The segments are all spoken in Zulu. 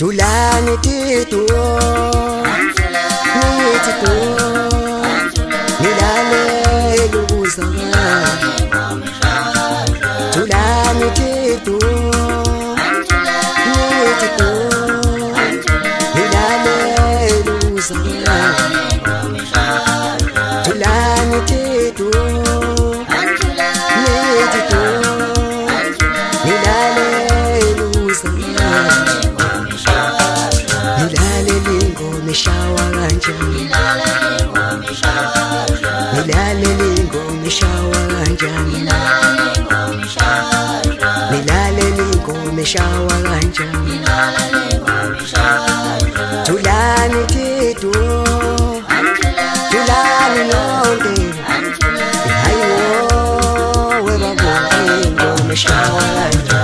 Tulani titu Nititu Nilale luza Tulani titu Nititu Nilale luza Tulani titu Nititu Nilale luza Nilale lingo mishawa ganja Nilale lingo mishawa ganja Nilale lingo mishawa ganja Tulani titu Tulani londe Hayo weba lingo mishawa ganja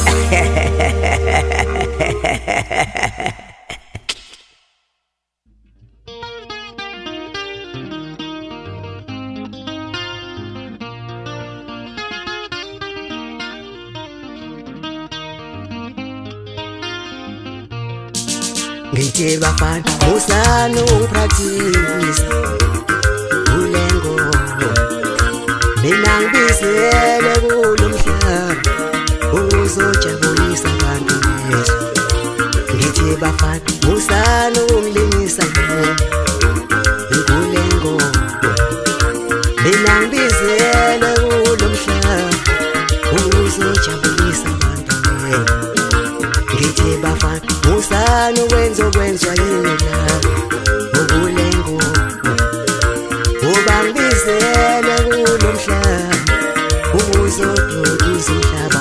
Ngithi bafana usanu practice ulengo mina ngibizele kulomhlaba uzojabulisa abantu bezwe Ngithi bafana usanu ngilingisa ulengo mina ngibizele kulomhlaba uzojabulisa abantu bezwe Ngithi bafana usanu kwenzwa yini la ubulengo ubambizele kulomhlaba uzodudisa umhlaba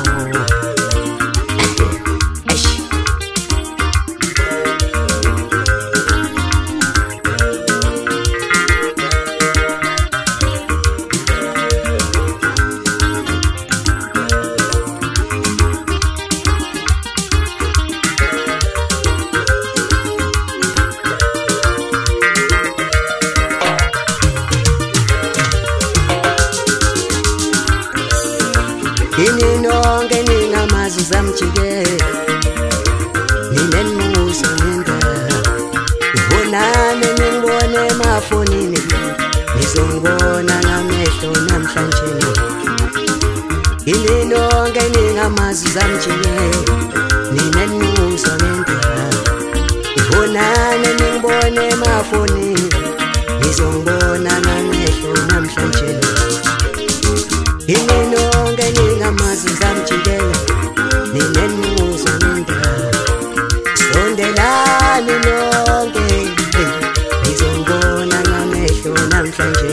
Ini nonke ningamazi zamjike Ninenmuso ninda Ubonane ningibone emafonini Nizongibona ngamehlo namhlanje Ini nonke ningamazi zamjike Ninenmuso ninda Ubonane ningibone emafonini Nizongibona ngamehlo namhlanje Ini nonke ningamazi zamjikela Ninenmuso ninda Sondelani nonke Nizongibona ngamehlo namhlanje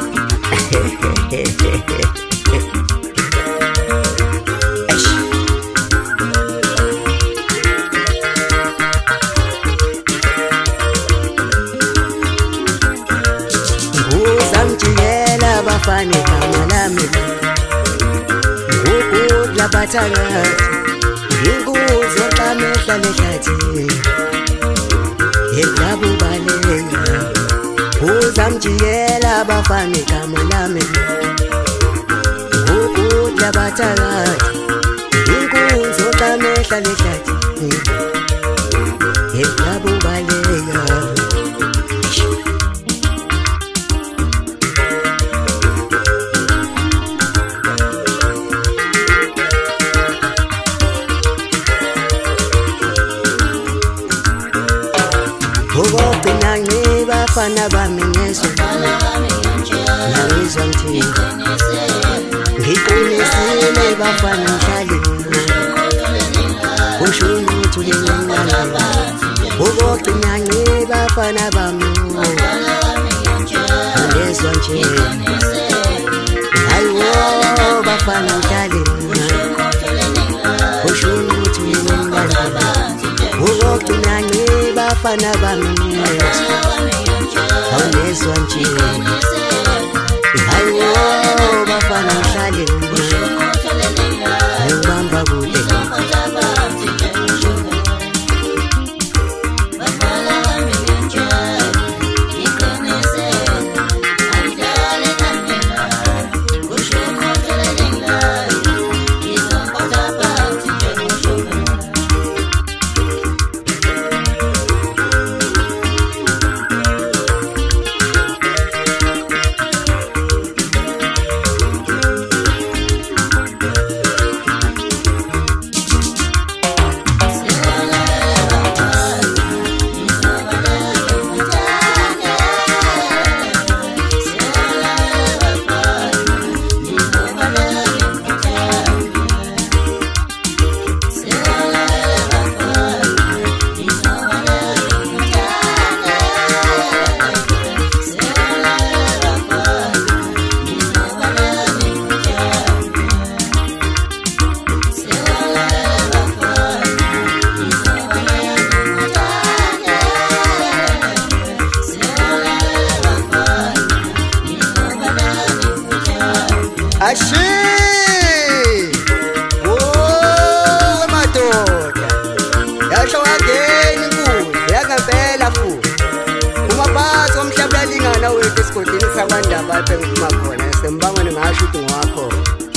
Nguzamjikela bafane kama lami Ukudla bathakathi Inkuzo xamehla lehlathi Yedlabu balenga Uzamjikela bafane kama lami Ukudla bathakathi Inkuzo xamehla lehlathi Yedlabu balenga Ukugcina ngibafana bami ngezwe Ngizwa ngithi Ngiqinisile bafana ngihlale Usho ukuthi ulingana Ukugcina ngibafana bami ngezwe nje Hayiwo bafana ngihlale Usho ukuthi ulingana Ukugcina ngibafana bami awunezwa nje Hayiwo bafana ngihlale Ayibamba kude ngiyangithatha kwandaba lapho engiphuma khona sembangweni ngasho ukuthi ngwakho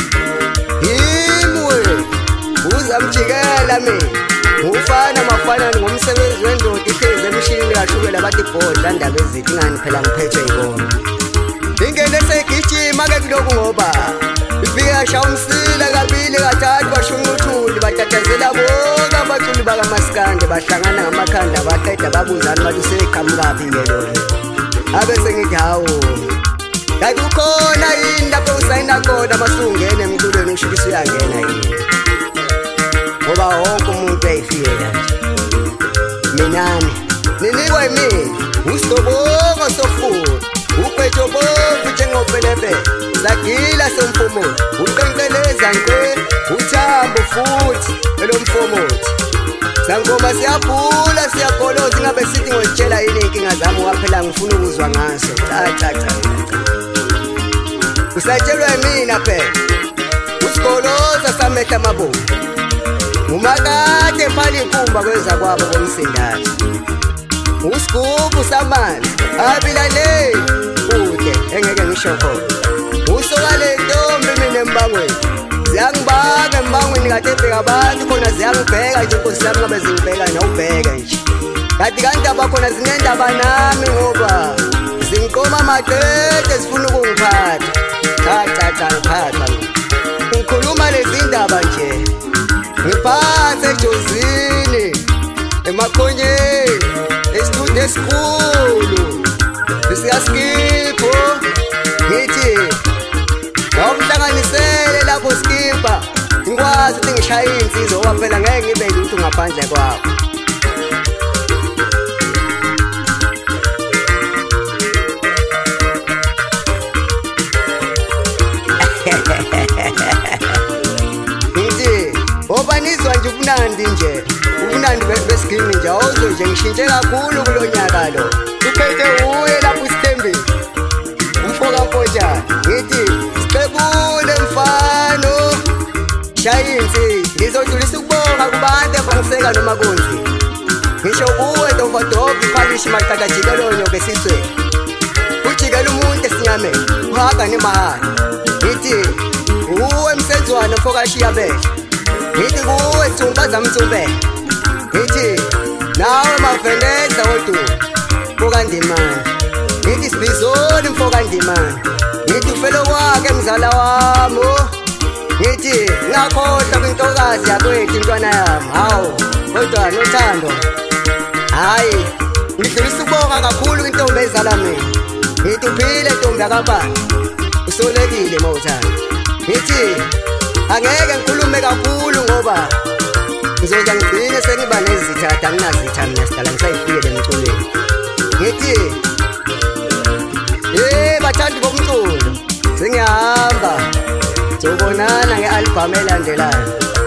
yimwe uzamjikela mina ufana mafana ngomsebenzi wendoda ihlezi emshinini kashukela bathi ibhodla ndaba ezithi ngani phela ngiphethe yibona ingene segijima ke kuloku ngoba ifika sha umsila kabili kathathu bashunquthuli batatazela bonke abaculi bakaMaskandi bahlangana ngamakhanda baqeda babuzana bathi seqhamukaphi ngelona abese ngithi hawo kanti ukhona yini lapho usayina khona masungene emculweni ushikisa uyangena yini ngoba wonke umuntu uyayifiyela nje minani ninikwa yimini usidobongo sofuthi uphethobovu njengopelepele sagila somfomothi uqenqeleza nkwe uthambo futhi elomfomothi sangoma siyabhula siyagoloza ingabe sithi ngolitshela yini inkinga zami waphela ngifuna ukuzwa ngaso cha usatshelwa yimina phela usigoloza samehla amabomvu umakade phali iphumba kwenza kwabo komsindazi usigubhu samanzi abilale kude engeke ngisho khona usoka le ntombi mina embangweni ziyangibanga embangweni kade ebheka abantu khona ziyangibheka nje inkosi yami ngabe zingibheka nawubheke nje kanti abakhona zinendaba nami ngoba zingiqoma amaqede zifuna ukungiphatha cha ngiphatha ngikhuluma lezi ndaba nje ngiphathe ejozini emakhonyeni esitudiyo esikhulu sikaSkipho ngithi ngawuhlanganisele lapho Skipha ngikwazi ukuthi ngishaye insizwa ngoba phela ngeke ngibe lutho ngaphandle kwakho obanizwa nje ubunandi nje ubunandi besigini nje awuzo nje ngishintshe kakhulu kulonyaka lo uphethe uye lapho isithembile umfoka mfotshana ngithi siqebule mfano shayinsi ngizodlulisa ukubonga kubantu abangiseka noma kunzi ngisho kuwe ndovodovi phalishi maqhaqa jikelonyo besiswe ujikela umuntu esinyameni uhaga nemahhala ngithi uwe msenzwana mfoka shiya behla ngithi kuwe thumbaza mthumbe ngithi nawe mavendeza wodu mfoka ndimani ngithi sibizoni mfoka ndimani ngithi ufelo kwakhe mzala wami ngithi ngakhohlwa kwintokazi yakwethu intwana yami hawu kodwa nothando hayi ngidlulisa ukubonga kakhulu kwintombi ezala mina ngithi uphile ntombi yakabani usolekile mawuthanda ngithi angeke ngikhulume kakhulu ngoba ngizoza ngigcine sengiba nezithatha anginazitha mina sidala ngisayifile emculweni ngithi bathandi bomculo sengiyahamba sobonana nge-albhamu elandelayo.